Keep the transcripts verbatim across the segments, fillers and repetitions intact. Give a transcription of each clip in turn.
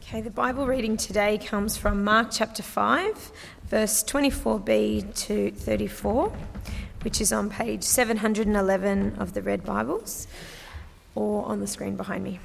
Okay, the Bible reading today comes from Mark chapter five, verse twenty-four b to thirty-four, which is on page seven hundred eleven of the Red Bibles, or on the screen behind me.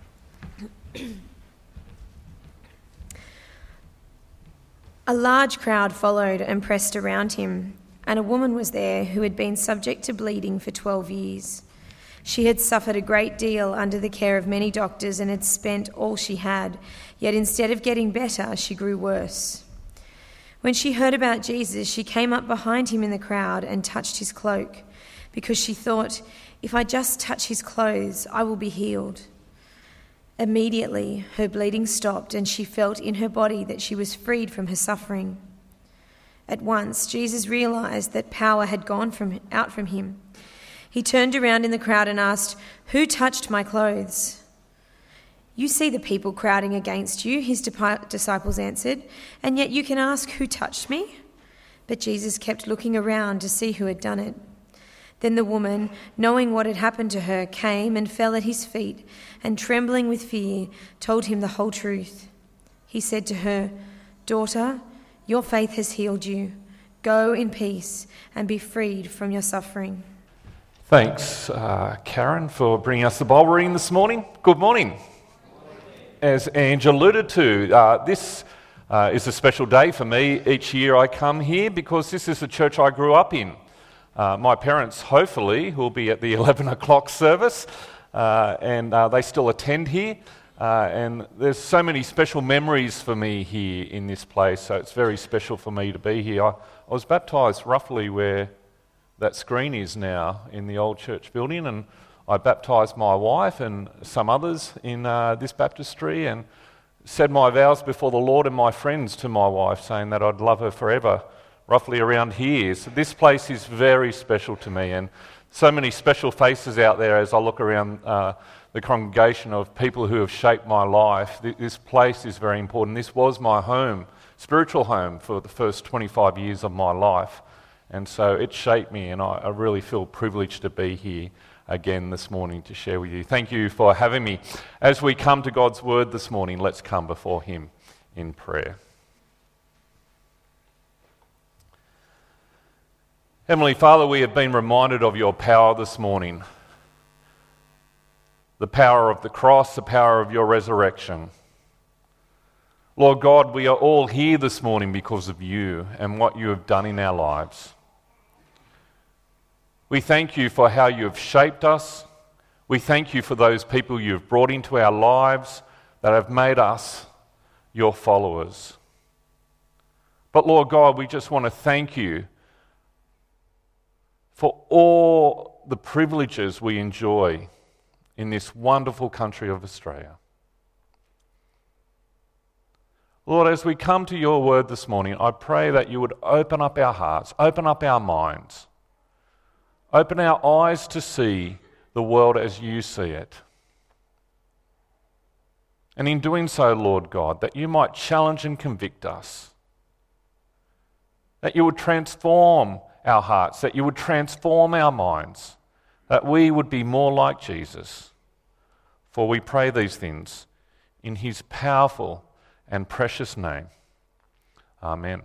A large crowd followed and pressed around him, and a woman was there who had been subject to bleeding for twelve years. She had suffered a great deal under the care of many doctors and had spent all she had, yet instead of getting better, she grew worse. When she heard about Jesus, she came up behind him in the crowd and touched his cloak, because she thought, "If I just touch his clothes, I will be healed." Immediately, her bleeding stopped, and she felt in her body that she was freed from her suffering. At once, Jesus realized that power had gone from, out from him. He turned around in the crowd and asked, "Who touched my clothes?" "You see the people crowding against you," his disciples answered, "and yet you can ask, 'Who touched me?'" But Jesus kept looking around to see who had done it. Then the woman, knowing what had happened to her, came and fell at his feet, and trembling with fear, told him the whole truth. He said to her, "Daughter, your faith has healed you. Go in peace and be freed from your suffering." Thanks, uh, Karen, for bringing us the Bible reading this morning. Good morning. As Ange alluded to, uh, this uh, is a special day for me. Each year I come here because this is the church I grew up in. Uh, my parents, hopefully, will be at the eleven o'clock service, uh, and uh, they still attend here. Uh, and there's so many special memories for me here in this place, so it's very special for me to be here. I, I was baptised roughly where that screen is now in the old church building, and I baptised my wife and some others in uh, this baptistry, and said my vows before the Lord and my friends to my wife, saying that I'd love her forever, roughly around here. So this place is very special to me, and so many special faces out there as I look around uh, the congregation of people who have shaped my life. This place is very important. This was my home, spiritual home, for the first twenty-five years of my life. And so it shaped me, and I, I really feel privileged to be here again this morning to share with you. Thank you for having me. As we come to God's word this morning, let's come before him in prayer. Heavenly Father, we have been reminded of your power this morning. The power of the cross, the power of your resurrection. Lord God, we are all here this morning because of you and what you have done in our lives. We thank you for how you have shaped us. We thank you for those people you have brought into our lives that have made us your followers. But Lord God, we just want to thank you for all the privileges we enjoy in this wonderful country of Australia. Lord, as we come to your word this morning, I pray that you would open up our hearts, open up our minds, open our eyes to see the world as you see it. And in doing so, Lord God, that you might challenge and convict us, that you would transform our hearts, that you would transform our minds, that we would be more like Jesus. For we pray these things in his powerful and precious name. Amen.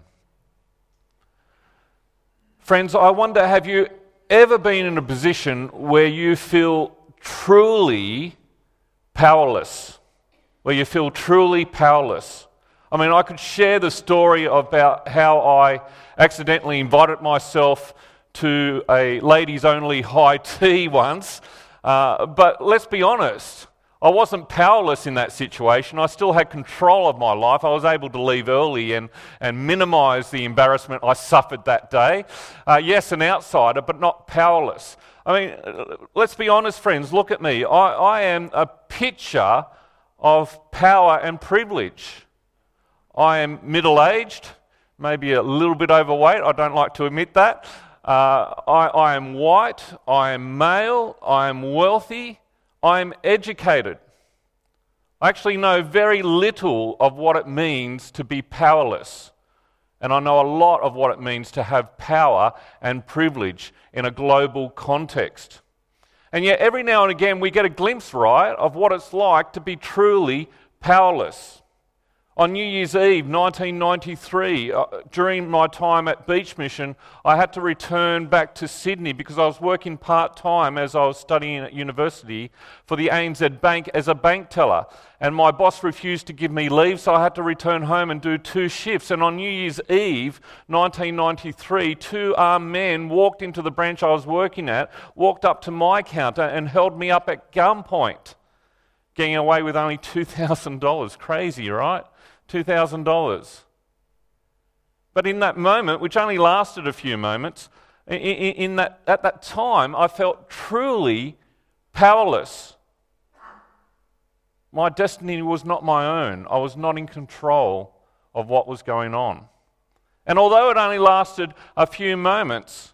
Friends, I wonder, have you ever been in a position where you feel truly powerless? Where you feel truly powerless? I mean, I could share the story about how I accidentally invited myself to a ladies-only high tea once, uh, but let's be honest, I wasn't powerless in that situation. I still had control of my life. I was able to leave early and, and minimise the embarrassment I suffered that day. Uh, yes, an outsider, but not powerless. I mean, let's be honest, friends, look at me. I, I am a picture of power and privilege. I am middle-aged, maybe a little bit overweight. I don't like to admit that. Uh, I, I am white. I am male. I am wealthy. I am educated. I actually know very little of what it means to be powerless. And I know a lot of what it means to have power and privilege in a global context. And yet every now and again we get a glimpse, right, of what it's like to be truly powerless. On New Year's Eve, nineteen ninety-three, uh, during my time at Beach Mission, I had to return back to Sydney because I was working part-time as I was studying at university for the A N Z Bank as a bank teller. And my boss refused to give me leave, so I had to return home and do two shifts. And on New Year's Eve, nineteen ninety-three, two armed men walked into the branch I was working at, walked up to my counter and held me up at gunpoint, getting away with only two thousand dollars. Crazy, right? two thousand dollars. But in that moment, which only lasted a few moments, in, in, in that, at that time, I felt truly powerless. My destiny was not my own. I was not in control of what was going on. And although it only lasted a few moments,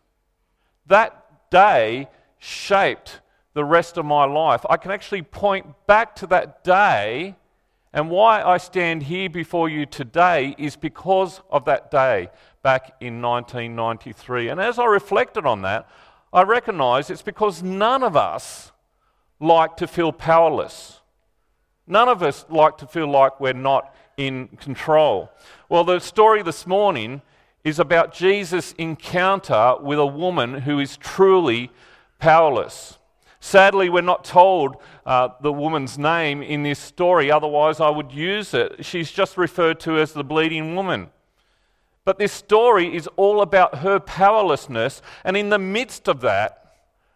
that day shaped the rest of my life. I can actually point back to that day. And why I stand here before you today is because of that day back in nineteen ninety-three. And as I reflected on that, I recognise it's because none of us like to feel powerless. None of us like to feel like we're not in control. Well, the story this morning is about Jesus' encounter with a woman who is truly powerless. Sadly, we're not told uh, the woman's name in this story, otherwise I would use it. She's just referred to as the bleeding woman. But this story is all about her powerlessness, and in the midst of that,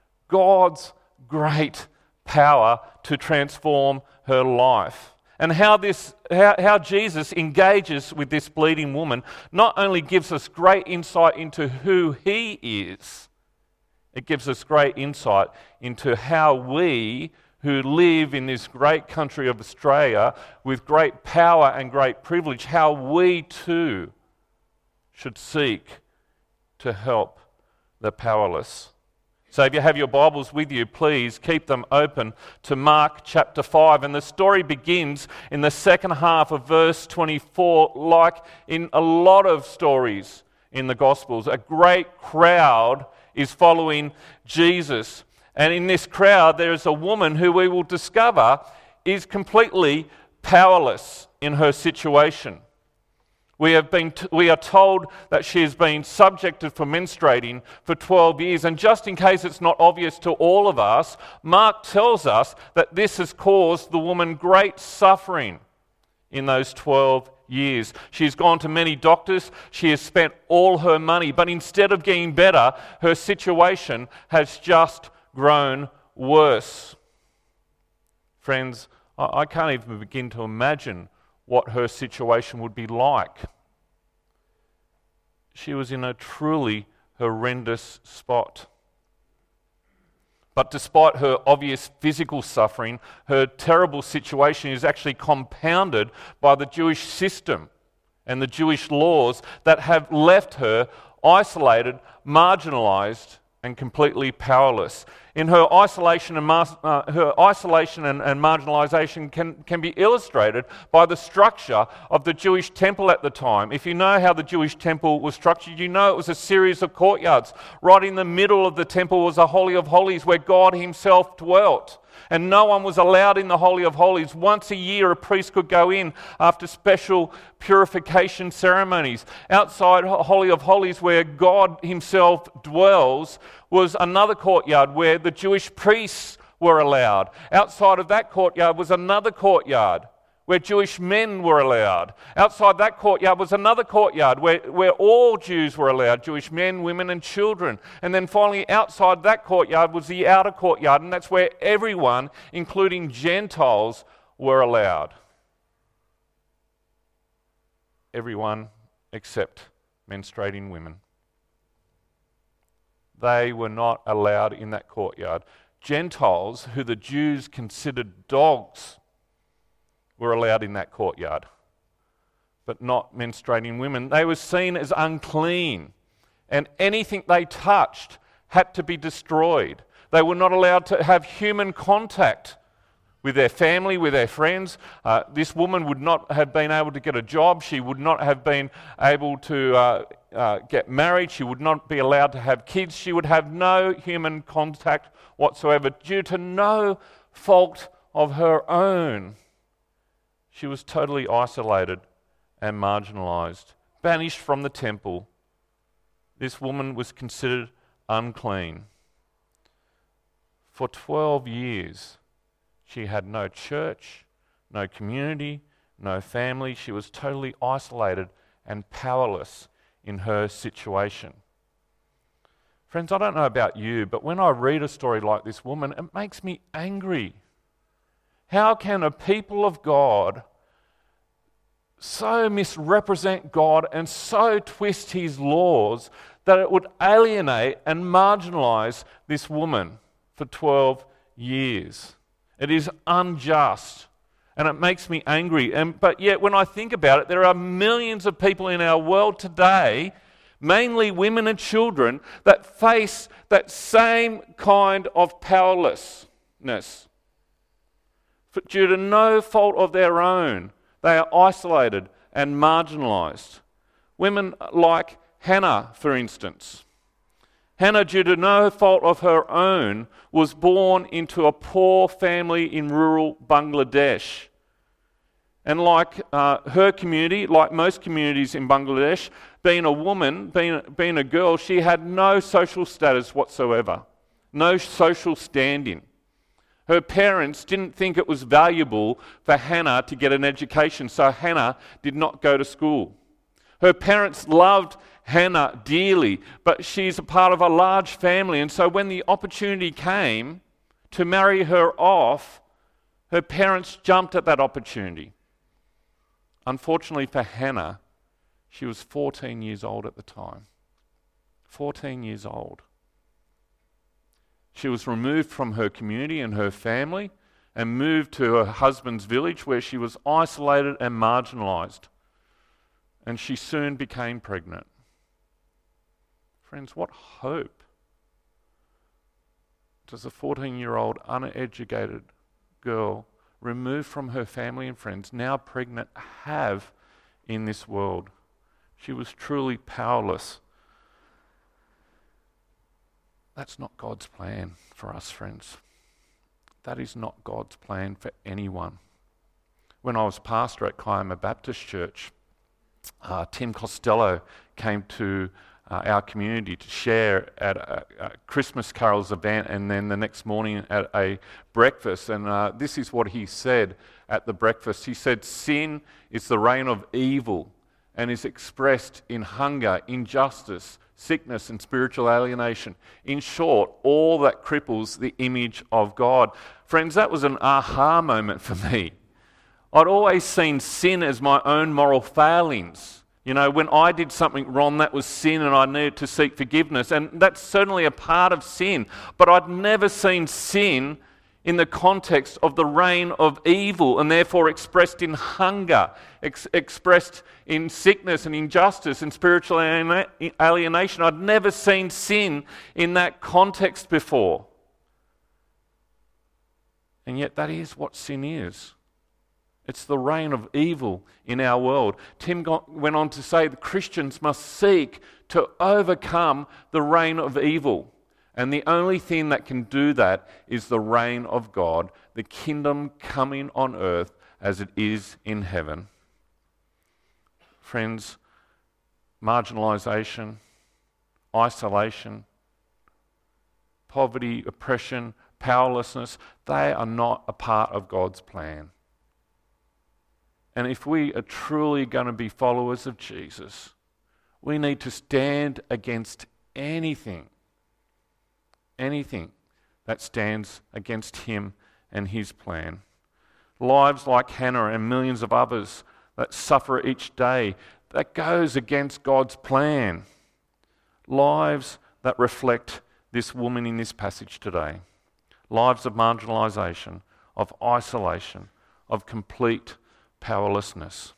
God's great power to transform her life. And how this, how, how Jesus engages with this bleeding woman not only gives us great insight into who he is, it gives us great insight into how we, who live in this great country of Australia with great power and great privilege, how we too should seek to help the powerless. So if you have your Bibles with you, please keep them open to Mark chapter five. And the story begins in the second half of verse twenty-four, like in a lot of stories in the Gospels. A great crowd is following Jesus. And in this crowd, there is a woman who we will discover is completely powerless in her situation. We have been t- we are told that she has been subjected for menstruating for twelve years. And just in case it's not obvious to all of us, Mark tells us that this has caused the woman great suffering in those twelve years. She's gone to many doctors. She has spent all her money. But instead of getting better, her situation has just grown worse. Friends, I, I can't even begin to imagine what her situation would be like. She was in a truly horrendous spot. But despite her obvious physical suffering, her terrible situation is actually compounded by the Jewish system and the Jewish laws that have left her isolated, marginalised, and completely powerless. In her isolation and mar- uh, her isolation and, and marginalisation can, can be illustrated by the structure of the Jewish temple at the time. If you know how the Jewish temple was structured, you know it was a series of courtyards. Right in the middle of the temple was a Holy of Holies where God himself dwelt. And no one was allowed in the Holy of Holies. Once a year, a priest could go in after special purification ceremonies. Outside Holy of Holies, where God himself dwells, was another courtyard where the Jewish priests were allowed. Outside of that courtyard was another courtyard where Jewish men were allowed. Outside that courtyard was another courtyard where, where all Jews were allowed, Jewish men, women and children. And then finally outside that courtyard was the outer courtyard, and that's where everyone, including Gentiles, were allowed. Everyone except menstruating women. They were not allowed in that courtyard. Gentiles, who the Jews considered dogs, were allowed in that courtyard, but not menstruating women. They were seen as unclean, and anything they touched had to be destroyed. They were not allowed to have human contact with their family, with their friends. Uh, this woman would not have been able to get a job. She would not have been able to uh, uh, get married. She would not be allowed to have kids. She would have no human contact whatsoever due to no fault of her own. She was totally isolated and marginalized, banished from the temple. This woman was considered unclean. For twelve years, she had no church, no community, no family. She was totally isolated and powerless in her situation. Friends, I don't know about you, but when I read a story like this woman, it makes me angry. How can a people of God so misrepresent God and so twist his laws that it would alienate and marginalize this woman for twelve years? It is unjust, and it makes me angry. And, but yet, when I think about it, there are millions of people in our world today, mainly women and children, that face that same kind of powerlessness. For, due to no fault of their own, they are isolated and marginalised. Women like Hannah, for instance. Hannah, due to no fault of her own, was born into a poor family in rural Bangladesh. And like uh, her community, like most communities in Bangladesh, being a woman, being, being a girl, she had no social status whatsoever, no social standing. Her parents didn't think it was valuable for Hannah to get an education, so Hannah did not go to school. Her parents loved Hannah dearly, but she's a part of a large family, and so when the opportunity came to marry her off, her parents jumped at that opportunity. Unfortunately for Hannah, she was fourteen years old at the time. fourteen years old. She was removed from her community and her family and moved to her husband's village where she was isolated and marginalised. And she soon became pregnant. Friends, what hope does a fourteen-year-old uneducated girl removed from her family and friends, now pregnant, have in this world? She was truly powerless. That's not God's plan for us, friends. That is not God's plan for anyone. When I was pastor at Kiama Baptist Church, uh, Tim Costello came to uh, our community to share at a, a Christmas carols event, and then the next morning at a breakfast. And uh, this is what he said at the breakfast. He said, "Sin is the reign of evil and is expressed in hunger, injustice, sickness and spiritual alienation. In short, all that cripples the image of God." Friends, that was an aha moment for me. I'd always seen sin as my own moral failings. You know, when I did something wrong, that was sin and I needed to seek forgiveness. And that's certainly a part of sin. But I'd never seen sin in the context of the reign of evil, and therefore expressed in hunger, ex- expressed in sickness and injustice and spiritual alienation. I'd never seen sin in that context before. And yet that is what sin is. It's the reign of evil in our world. Tim got, went on to say that Christians must seek to overcome the reign of evil. And the only thing that can do that is the reign of God, the kingdom coming on earth as it is in heaven. Friends, marginalisation, isolation, poverty, oppression, powerlessness, they are not a part of God's plan. And if we are truly going to be followers of Jesus, we need to stand against anything anything that stands against him and his plan. Lives like Hannah and millions of others that suffer each day, that goes against God's plan. Lives that reflect this woman in this passage today. Lives of marginalisation, of isolation, of complete powerlessness.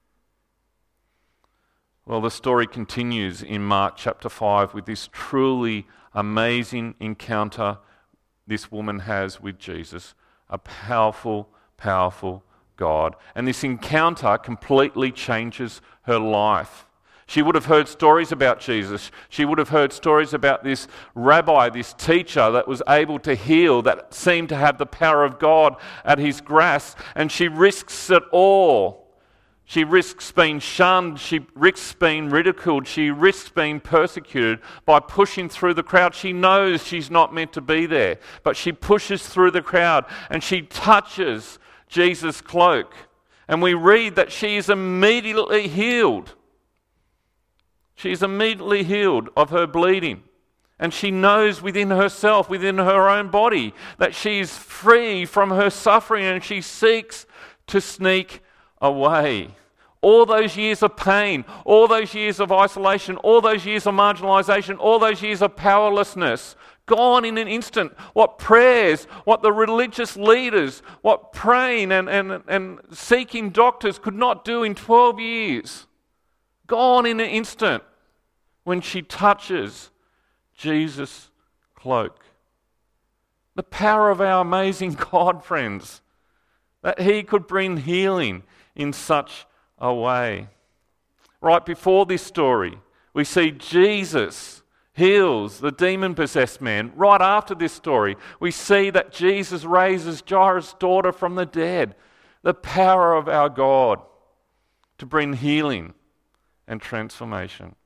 Well, the story continues in Mark chapter five with this truly amazing encounter this woman has with Jesus, a powerful, powerful God. And this encounter completely changes her life. She would have heard stories about Jesus. She would have heard stories about this rabbi, this teacher that was able to heal, that seemed to have the power of God at his grasp. And she risks it all She risks being shunned, she risks being ridiculed, she risks being persecuted by pushing through the crowd. She knows she's not meant to be there, but she pushes through the crowd and she touches Jesus' cloak. And we read that she is immediately healed. She is immediately healed of her bleeding. And she knows within herself, within her own body, that she is free from her suffering, and she seeks to sneak away. All those years of pain, all those years of isolation, all those years of marginalisation, all those years of powerlessness, gone in an instant. What prayers, what the religious leaders, what praying and, and, and seeking doctors could not do in twelve years. Gone in an instant when she touches Jesus' cloak. The power of our amazing God, friends, that He could bring healing in such a way. Right before this story, we see Jesus heals the demon-possessed man. Right after this story, we see that Jesus raises Jairus' daughter from the dead. The power of our God to bring healing and transformation.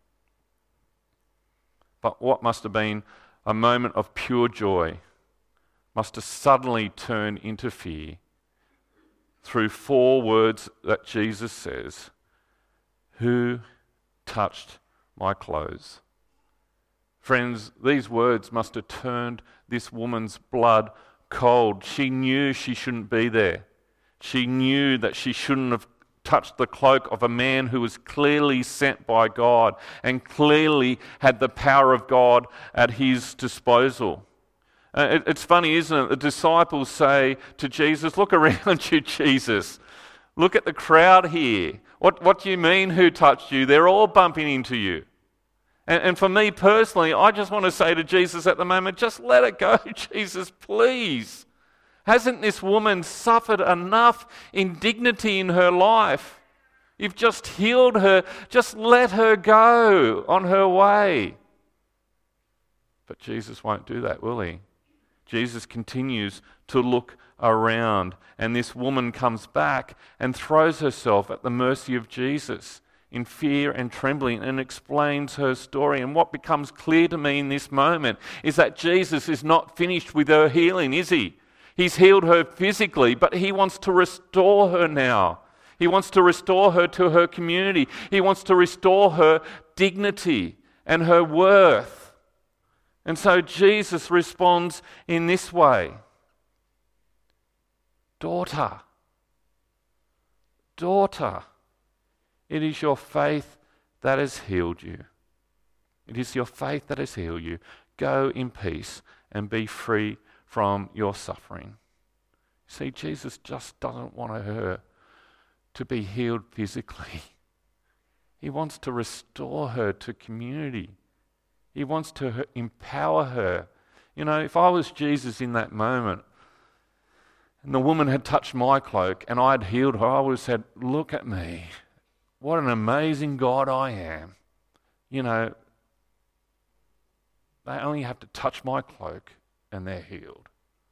But what must have been a moment of pure joy must have suddenly turned into fear through four words that Jesus says, "Who touched my clothes?" Friends, these words must have turned this woman's blood cold. She knew she shouldn't be there. She knew that she shouldn't have touched the cloak of a man who was clearly sent by God and clearly had the power of God at his disposal. Uh, it, it's funny, isn't it? The disciples say to Jesus, "Look around you, Jesus. Look at the crowd here. What, what do you mean, who touched you? They're all bumping into you." And, and for me personally, I just want to say to Jesus at the moment, just let it go, Jesus, please. Hasn't this woman suffered enough indignity in her life? You've just healed her. Just let her go on her way. But Jesus won't do that, will He? Jesus continues to look around, and this woman comes back and throws herself at the mercy of Jesus in fear and trembling and explains her story. And what becomes clear to me in this moment is that Jesus is not finished with her healing, is He? He's healed her physically, but He wants to restore her now. He wants to restore her to her community. He wants to restore her dignity and her worth. And so Jesus responds in this way. Daughter, daughter, it is your faith that has healed you. It is your faith that has healed you. Go in peace and be free from your suffering. See, Jesus just doesn't want her to be healed physically. He wants to restore her to community. He wants to empower her. You know, if I was Jesus in that moment and the woman had touched my cloak and I had healed her, I would have said, "Look at me. What an amazing God I am." You know, they only have to touch my cloak and they're healed.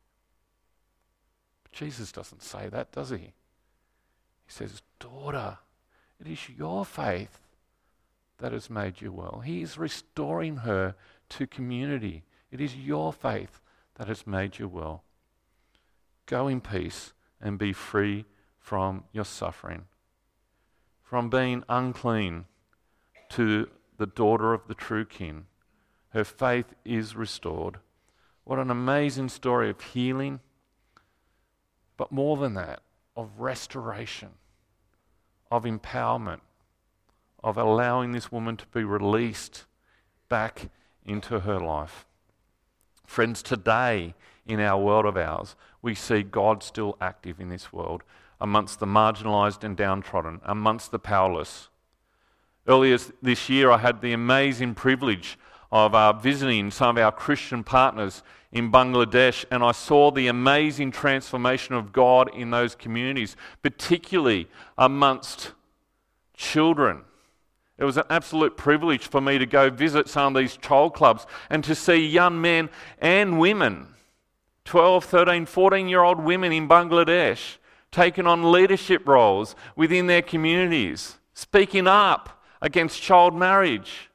But Jesus doesn't say that, does He? He says, "Daughter, it is your faith that has made you well." He is restoring her to community. It is your faith that has made you well. Go in peace and be free from your suffering. From being unclean to the daughter of the true King, her faith is restored. What an amazing story of healing, but more than that, of restoration, of empowerment, of allowing this woman to be released back into her life. Friends, today in our world of ours, we see God still active in this world, amongst the marginalised and downtrodden, amongst the powerless. Earlier this year, I had the amazing privilege of uh, visiting some of our Christian partners in Bangladesh, and I saw the amazing transformation of God in those communities, particularly amongst children. It was an absolute privilege for me to go visit some of these child clubs and to see young men and women, twelve, thirteen, fourteen-year-old women in Bangladesh, taken on leadership roles within their communities, speaking up against child marriage.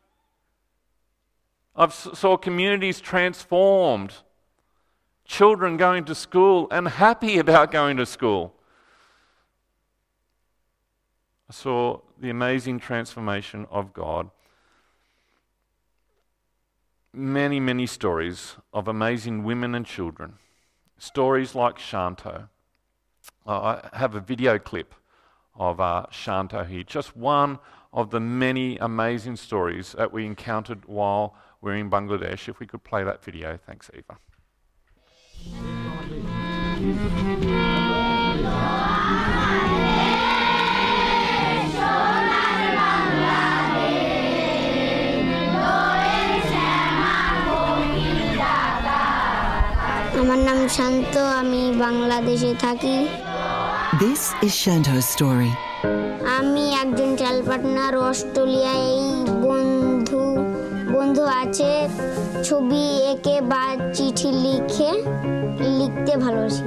I saw communities transformed, children going to school and happy about going to school. I saw the amazing transformation of God. Many, many stories of amazing women and children. Stories like Shanto. I have a video clip of uh, Shanto here. Just one of the many amazing stories that we encountered while we were in Bangladesh. If we could play that video. Thanks, Eva. আমার নাম শান্ত, আমি বাংলাদেশে থাকি। This is Shanto's story. আমি একজন travel partner অস্ট্রেলিয়ায়। এই বন্ধু বন্ধু আছে, ছবি এঁকে বা চিঠি লিখে লিখতে ভালোবাসি।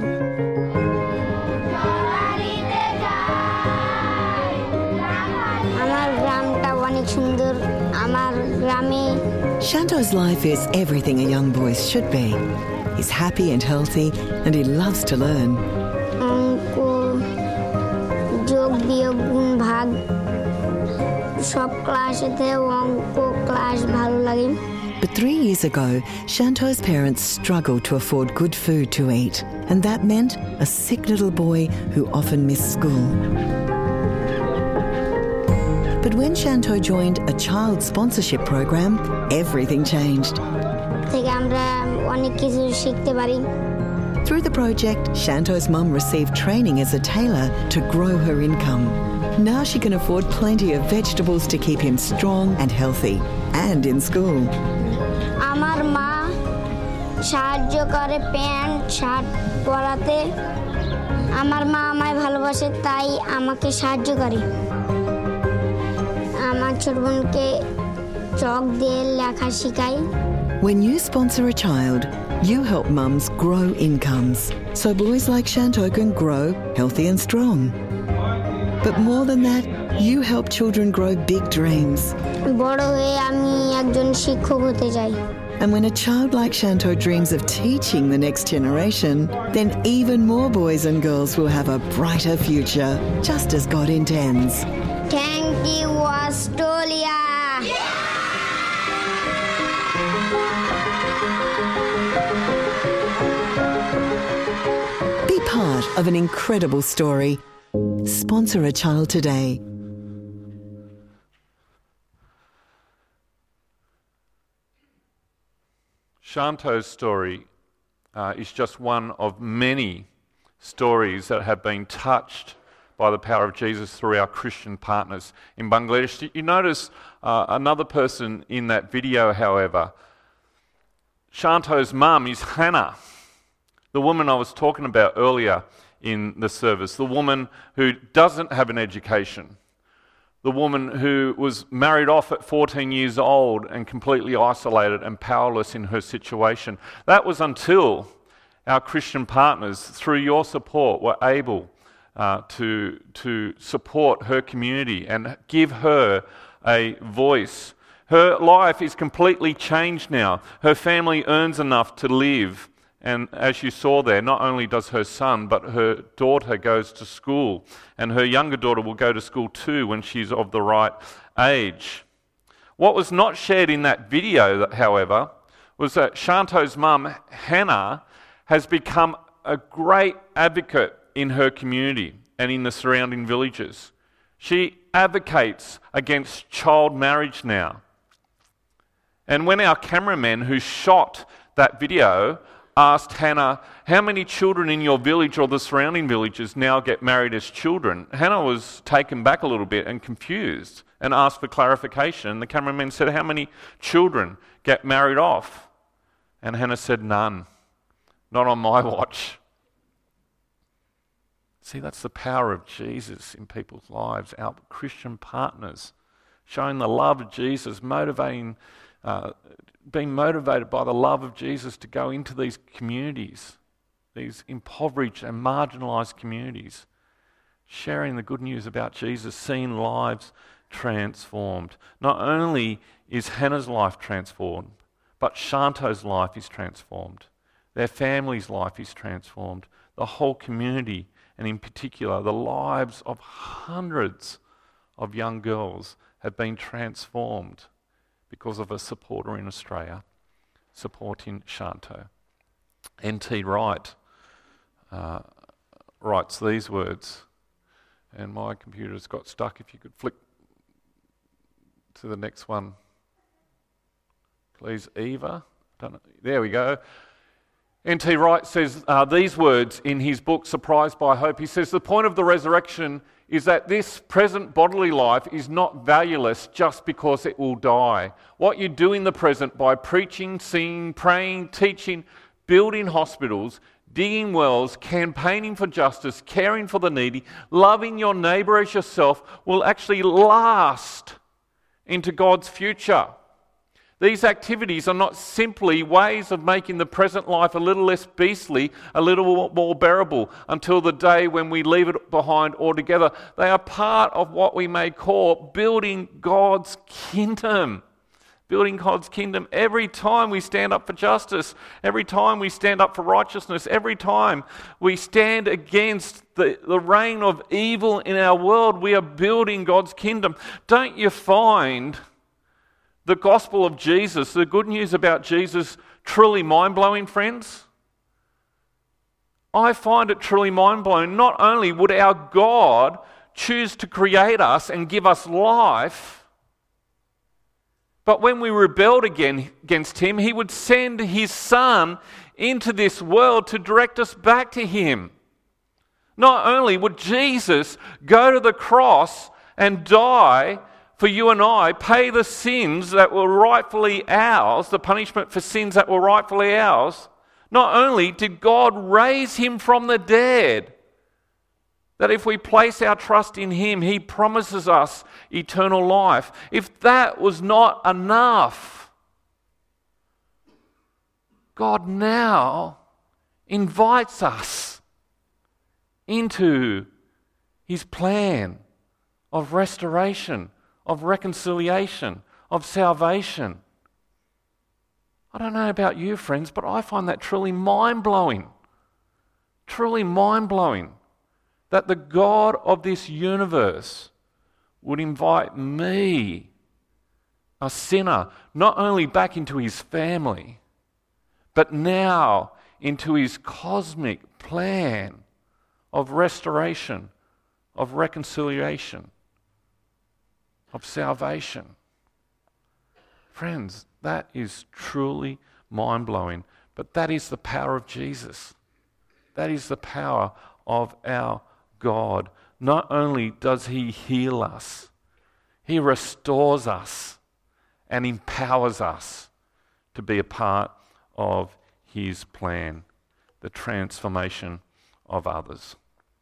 আমার গ্রামটা অনেক সুন্দর। আমার গ্রামে Shanto's life is everything a young boy should be. He's happy and healthy, and he loves to learn. অঙ্ক, যোগ, বিয়োগ, গুণ, ভাগ সব ক্লাসেতে অঙ্ক ক্লাস ভালো লাগে। But three years ago, Shanto's parents struggled to afford good food to eat, and that meant a sick little boy who often missed school. But when Shanto joined a child sponsorship program, everything changed. থেকে আমরা অনেক কিছু শিখতে পারি। Through the project, Shanto's mum received training as a tailor to grow her income. Now she can afford plenty of vegetables to keep him strong and healthy, and in school. আমার মা সাহায্য করে প্যান্ট শার্ট পরাতে। আমার মা আমায় ভালোবাসে, তাই আমাকে সাহায্য করে। আমার ছোট বোনকে চক দিয়ে লেখা শেখায়। When you sponsor a child, you help mums grow incomes, so boys like Shanto can grow healthy and strong. But more than that, you help children grow big dreams. বড় হয়ে আমি একজন শিক্ষক হতে চাই। And when a child like Shanto dreams of teaching the next generation, then even more boys and girls will have a brighter future, just as God intends. Thank you, Australia! Be part of an incredible story. Sponsor a child today. Shanto's story uh, is just one of many stories that have been touched by the power of Jesus through our Christian partners in Bangladesh. You notice uh, another person in that video, however. Shanto's mum is Hannah, the woman I was talking about earlier in the service, the woman who doesn't have an education, the woman who was married off at fourteen years old and completely isolated and powerless in her situation. That was until our Christian partners, through your support, were able uh, to, to support her community and give her a voice. Her life is completely changed now. Her family earns enough to live. And as you saw there, not only does her son, but her daughter goes to school. And her younger daughter will go to school too when she's of the right age. What was not shared in that video, however, was that Shanto's mum, Hannah, has become a great advocate in her community and in the surrounding villages. She advocates against child marriage now. And when our cameraman who shot that video asked Hannah, how many children in your village or the surrounding villages now get married as children? Hannah was taken back a little bit and confused and asked for clarification. The cameraman said, how many children get married off? And Hannah said, none. Not on my watch. See, that's the power of Jesus in people's lives, our Christian partners, showing the love of Jesus, motivating Uh, being motivated by the love of Jesus to go into these communities, these impoverished and marginalised communities, sharing the good news about Jesus, seeing lives transformed. Not only is Hannah's life transformed, but Shanto's life is transformed. Their family's life is transformed. The whole community, and in particular, the lives of hundreds of young girls have been transformed because of a supporter in Australia supporting Shanto. N T Wright uh, writes these words, and my computer's got stuck. If you could flick to the next one, please, Eva. Don't know. There we go. N T Wright says uh, these words in his book, Surprised by Hope. He says, the point of the resurrection is that this present bodily life is not valueless just because it will die. What you do in the present by preaching, singing, praying, teaching, building hospitals, digging wells, campaigning for justice, caring for the needy, loving your neighbour as yourself will actually last into God's future. These activities are not simply ways of making the present life a little less beastly, a little more bearable until the day when we leave it behind altogether. They are part of what we may call building God's kingdom. Building God's kingdom. Every time we stand up for justice, every time we stand up for righteousness, every time we stand against the, the reign of evil in our world, we are building God's kingdom. Don't you find the gospel of Jesus, the good news about Jesus, truly mind-blowing, friends? I find it truly mind-blowing. Not only would our God choose to create us and give us life, but when we rebelled again against him, he would send his Son into this world to direct us back to him. Not only would Jesus go to the cross and die for you and I, pay the sins that were rightfully ours, the punishment for sins that were rightfully ours, not only did God raise him from the dead, that if we place our trust in him, he promises us eternal life. If that was not enough, God now invites us into his plan of restoration, of reconciliation, of salvation. I don't know about you, friends, but I find that truly mind-blowing. Truly mind-blowing that the God of this universe would invite me, a sinner, not only back into his family, but now into his cosmic plan of restoration, of reconciliation, of salvation. Friends, that is truly mind-blowing, but that is the power of Jesus. That is the power of our God. Not only does he heal us, he restores us and empowers us to be a part of his plan, the transformation of others.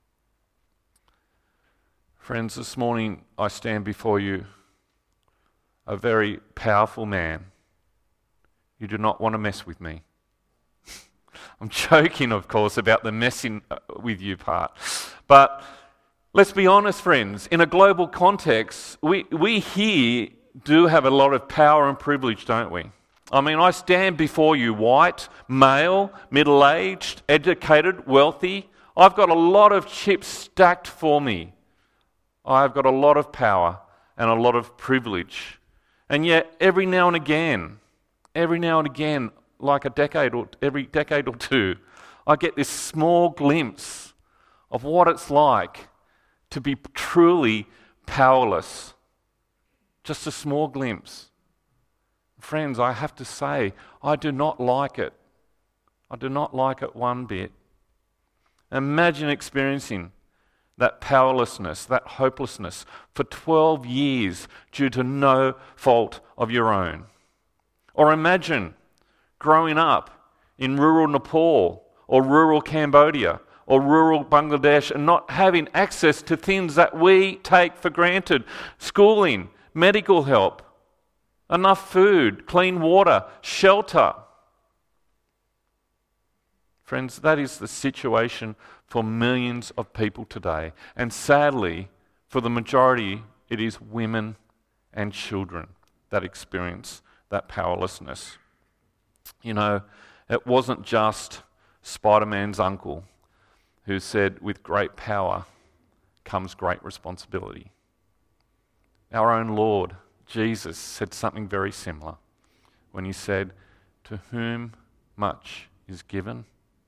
Friends, this morning I stand before you, a very powerful man. You do not want to mess with me. I'm joking, of course, about the messing with you part. But let's be honest, friends, in a global context, we, we here do have a lot of power and privilege, don't we? I mean, I stand before you white, male, middle-aged, educated, wealthy. I've got a lot of chips stacked for me. I've got a lot of power and a lot of privilege. And yet, every now and again, every now and again, like a decade or every decade or two, I get this small glimpse of what it's like to be truly powerless. Just a small glimpse. Friends, I have to say, I do not like it. I do not like it one bit. Imagine experiencing that powerlessness, that hopelessness for twelve years due to no fault of your own. Or imagine growing up in rural Nepal or rural Cambodia or rural Bangladesh and not having access to things that we take for granted. Schooling, medical help, enough food, clean water, shelter. Friends, that is the situation for millions of people today. And sadly, for the majority, it is women and children that experience that powerlessness. You know, it wasn't just Spider-Man's uncle who said, with great power comes great responsibility. Our own Lord, Jesus, said something very similar when he said, to whom much is given,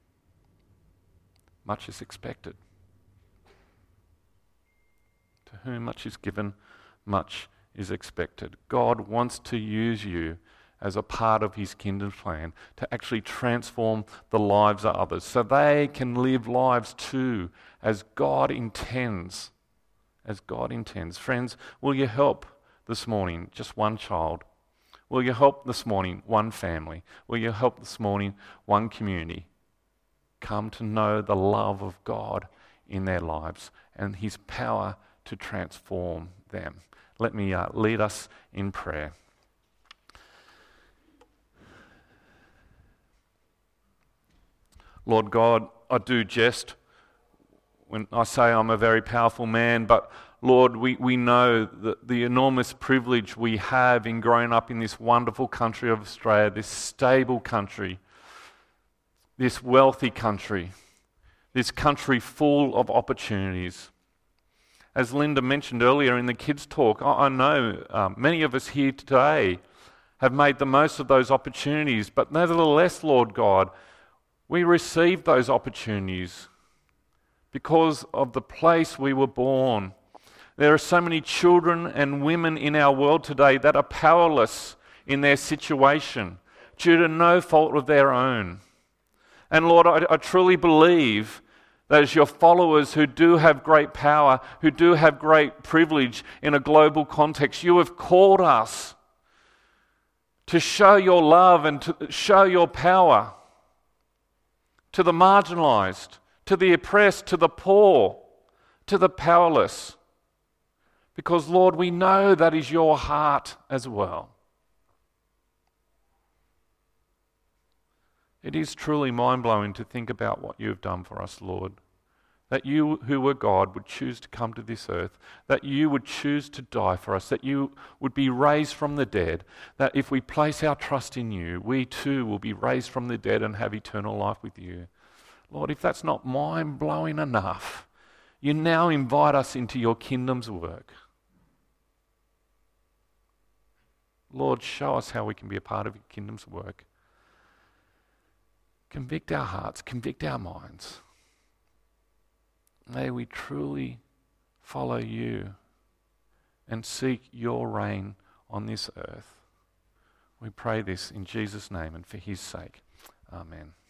much is expected. To whom much is given, much is expected. God wants to use you as a part of his kingdom plan to actually transform the lives of others so they can live lives too as God intends. As God intends. Friends, will you help this morning just one child? Will you help this morning one family? Will you help this morning one community come to know the love of God in their lives and his power to transform them? Let me uh, lead us in prayer. Lord God, I do jest when I say I'm a very powerful man, but Lord, we, we know that the enormous privilege we have in growing up in this wonderful country of Australia, this stable country, this wealthy country, this country full of opportunities. As Linda mentioned earlier in the kids' talk, I, I know um, many of us here today have made the most of those opportunities, but nevertheless, Lord God, we received those opportunities because of the place we were born. There are so many children and women in our world today that are powerless in their situation due to no fault of their own. And Lord, I, I truly believe that as your followers who do have great power, who do have great privilege in a global context, you have called us to show your love and to show your power to the marginalized, to the oppressed, to the poor, to the powerless. Because, Lord, we know that is your heart as well. It is truly mind-blowing to think about what you have done for us, Lord. That you, who were God, would choose to come to this earth. That you would choose to die for us. That you would be raised from the dead. That if we place our trust in you, we too will be raised from the dead and have eternal life with you. Lord, if that's not mind-blowing enough, you now invite us into your kingdom's work. Lord, show us how we can be a part of your kingdom's work. Convict our hearts, convict our minds. May we truly follow you and seek your reign on this earth. We pray this in Jesus' name and for his sake. Amen.